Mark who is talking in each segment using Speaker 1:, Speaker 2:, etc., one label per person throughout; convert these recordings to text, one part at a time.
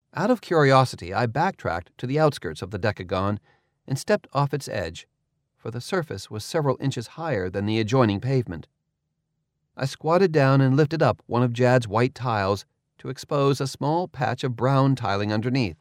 Speaker 1: Out of curiosity, I backtracked to the outskirts of the Decagon and stepped off its edge, for the surface was several inches higher than the adjoining pavement. I squatted down and lifted up one of Jad's white tiles to expose a small patch of brown tiling underneath.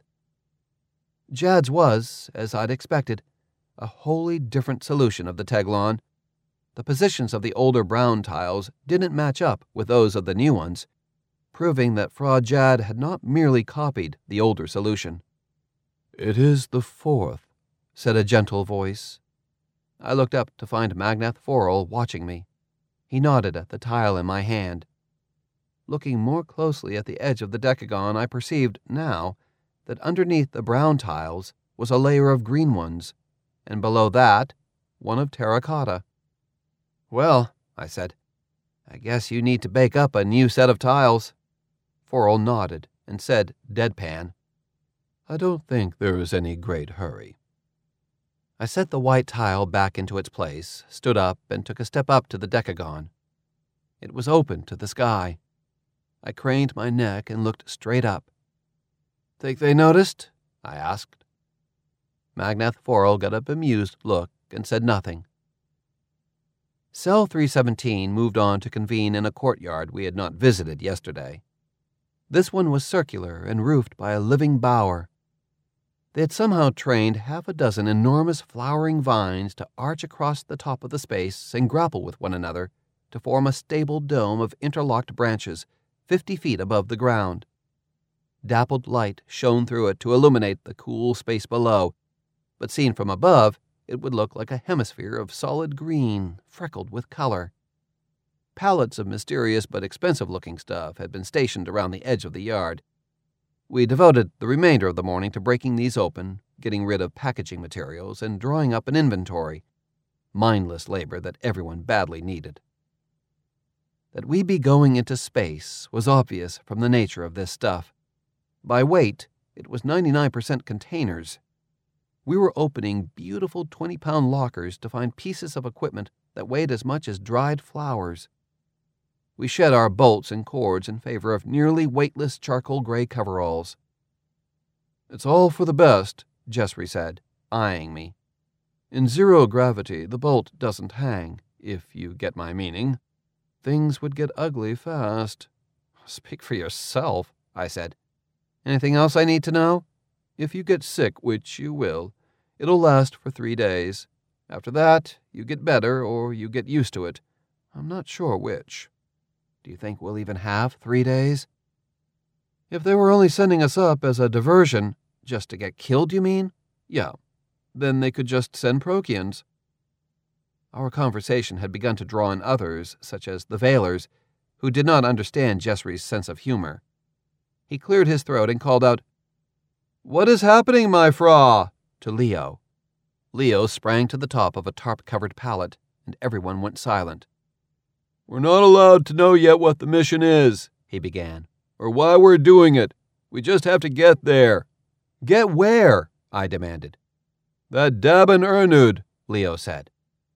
Speaker 1: Jad's was, as I'd expected, a wholly different solution of the Teglon. The positions of the older brown tiles didn't match up with those of the new ones, proving that Fra Jad had not merely copied the older solution. "It is the fourth," said a gentle voice. I looked up to find Magnath Forel watching me. He nodded at the tile in my hand. Looking more closely at the edge of the Decagon, I perceived now that underneath the brown tiles was a layer of green ones, and below that, one of terracotta. "Well," I said, "I guess you need to bake up a new set of tiles." Forel nodded and said, deadpan, "I don't think there is any great hurry." I set the white tile back into its place, stood up, and took a step up to the Decagon. It was open to the sky. I craned my neck and looked straight up. "Think they noticed?" I asked. Magnath Forel got a bemused look and said nothing. Cell 317 moved on to convene in a courtyard we had not visited yesterday. This one was circular and roofed by a living bower. They had somehow trained half a dozen enormous flowering vines to arch across the top of the space and grapple with one another to form a stable dome of interlocked branches 50 feet above the ground. Dappled light shone through it to illuminate the cool space below, but seen from above, it would look like a hemisphere of solid green, freckled with color. Pallets of mysterious but expensive-looking stuff had been stationed around the edge of the yard. We devoted the remainder of the morning to breaking these open, getting rid of packaging materials, and drawing up an inventory, mindless labor that everyone badly needed. That we'd be going into space was obvious from the nature of this stuff. By weight, it was 99% containers. We were opening beautiful 20-pound lockers to find pieces of equipment that weighed as much as dried flowers. We shed our bolts and cords in favor of nearly weightless charcoal gray coveralls. "It's all for the best," Jessry said, eyeing me. "In zero gravity, the bolt doesn't hang, if you get my meaning. Things would get ugly fast." "Speak for yourself," I said. "Anything else I need to know?" "If you get sick, which you will, it'll last for 3 days. After that, you get better or you get used to it. I'm not sure which." "Do you think we'll even have 3 days?" "If they were only sending us up as a diversion, just to get killed, you mean? Yeah. Then they could just send Prokians." Our conversation had begun to draw in others, such as the Veilers, who did not understand Jessry's sense of humor. He cleared his throat and called out, "What is happening, my Fra?" to Leo. Leo sprang to the top of a tarp-covered pallet, and everyone went silent. "We're not allowed to know yet what the mission is," he began, "or why we're doing it. We just have to get there." "Get where?" I demanded. "That Dabin Ernud," Leo said.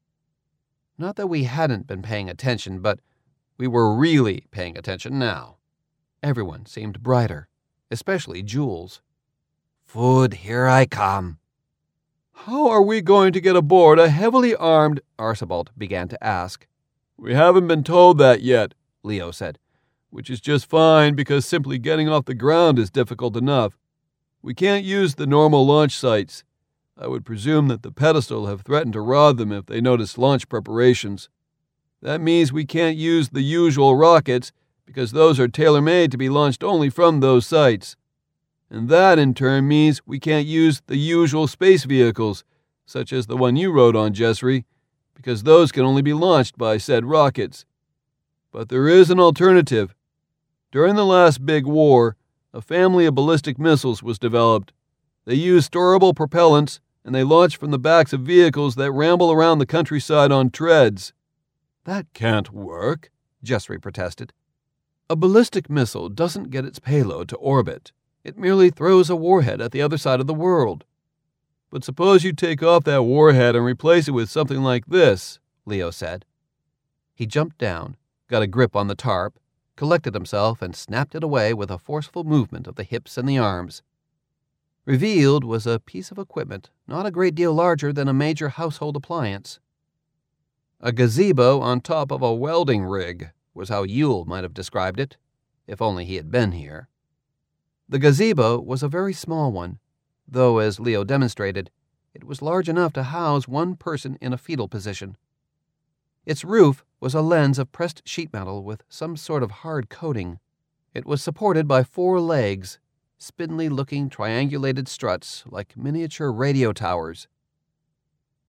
Speaker 1: Not that we hadn't been paying attention, but we were really paying attention now. Everyone seemed brighter, especially Jules. "Food, here I come." "How are we going to get aboard a heavily armed?" Archibald began to ask. "We haven't been told that yet," Leo said, "which is just fine because simply getting off the ground is difficult enough. We can't use the normal launch sites. I would presume that the pedestal have threatened to rob them if they notice launch preparations. That means we can't use the usual rockets because those are tailor-made to be launched only from those sites. And that, in turn, means we can't use the usual space vehicles, such as the one you rode on, Jessry, because those can only be launched by said rockets. But there is an alternative. During the last big war, a family of ballistic missiles was developed. They use storable propellants, and they launch from the backs of vehicles that ramble around the countryside on treads." "That can't work," Jessry protested. "A ballistic missile doesn't get its payload to orbit. It merely throws a warhead at the other side of the world." "But suppose you take off that warhead and replace it with something like this," Leo said. He jumped down, got a grip on the tarp, collected himself, and snapped it away with a forceful movement of the hips and the arms. Revealed was a piece of equipment not a great deal larger than a major household appliance. A gazebo on top of a welding rig was how Yule might have described it, if only he had been here. The gazebo was a very small one, though, as Leo demonstrated, it was large enough to house one person in a fetal position. Its roof was a lens of pressed sheet metal with some sort of hard coating. It was supported by 4 legs, spindly-looking triangulated struts like miniature radio towers,